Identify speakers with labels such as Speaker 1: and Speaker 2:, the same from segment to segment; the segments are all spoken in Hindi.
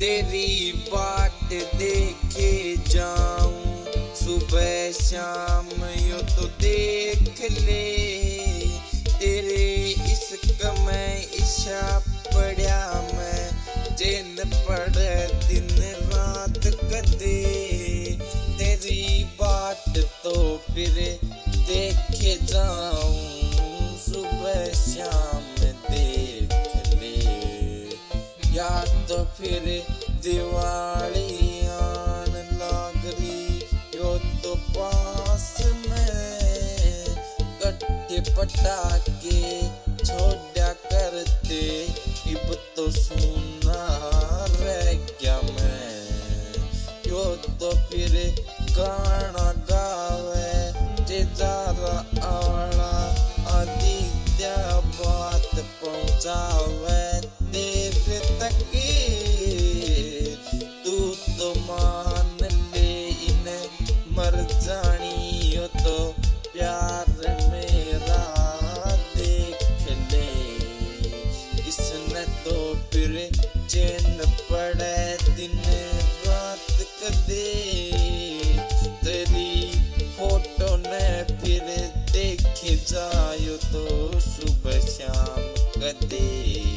Speaker 1: तेरी बाट देखे जाऊं सुबह शाम यो तो देख ले। तेरे इश्क में इच्छा पड़ा मैं चैन पड़े दिन रात कदे। तेरी बाट तो फिर देखे जाऊं सुबह शाम देख ले। या तो फिर दिवाली आन लाग रही यो तो पास में कट्टे पटाके छोड़ा करते इब तो सुना रह गया मैं। यो तो फिर गाना गावे जेजारा आला आदित्य बात पहुंचावे तेरे तक। तू तो मान ले इन्हें मर जानी हो तो प्यार मेरा देख ले। इसने तो फिर चैन पड़े दिन रात कदे। तेरी फोटो ने फिर देखे जायो तो सुबह शाम कदे।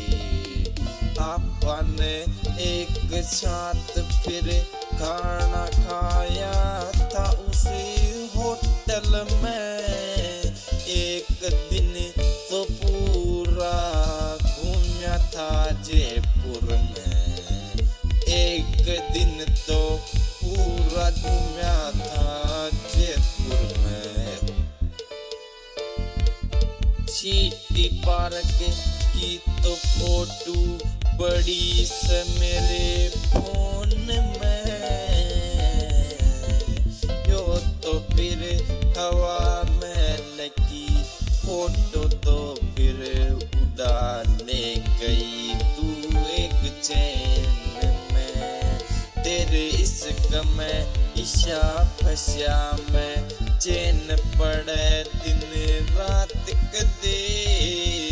Speaker 1: आपने एक साथ फिर खाना खाया था उसी होटल में। एक दिन तो पूरा घूमा था जयपुर में। एक दिन तो पूरा घूमा था जयपुर में। सिटी पार्क की तो फोटो बड़ी से मेरे फोन में। यो तो फिर हवा में लगी फोटो तो फिर उड़ा ले गई तू एक चैन में। तेरे इश्क में इशा फंसा मैं चैन पड़े दिन रात कदे।